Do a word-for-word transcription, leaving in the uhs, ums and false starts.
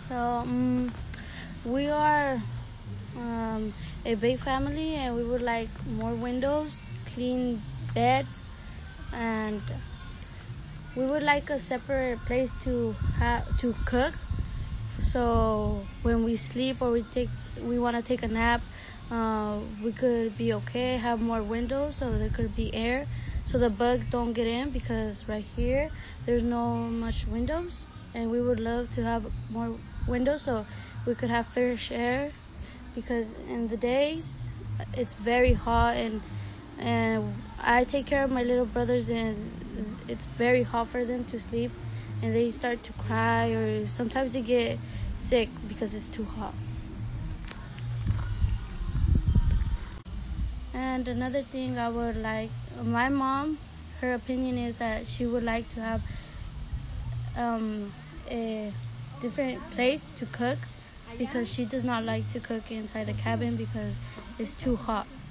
So um, we are um, a big family, and we would like more windows, clean beds, and we would like a separate place to have to cook. So when we sleep or we take we want to take a nap, uh, we could be okay. Have more windows so there could be air, so the bugs don't get in. Because right here there's no much windows, and we would love to have more windows so we could have fresh air. Because in the days it's very hot, and and I take care of my little brothers, and it's very hot for them to sleep, and they start to cry, or sometimes they get sick because it's too hot. And another thing I would like, my mom, her opinion is that she would like to have um, a different place to cook, because she does not like to cook inside the cabin because it's too hot.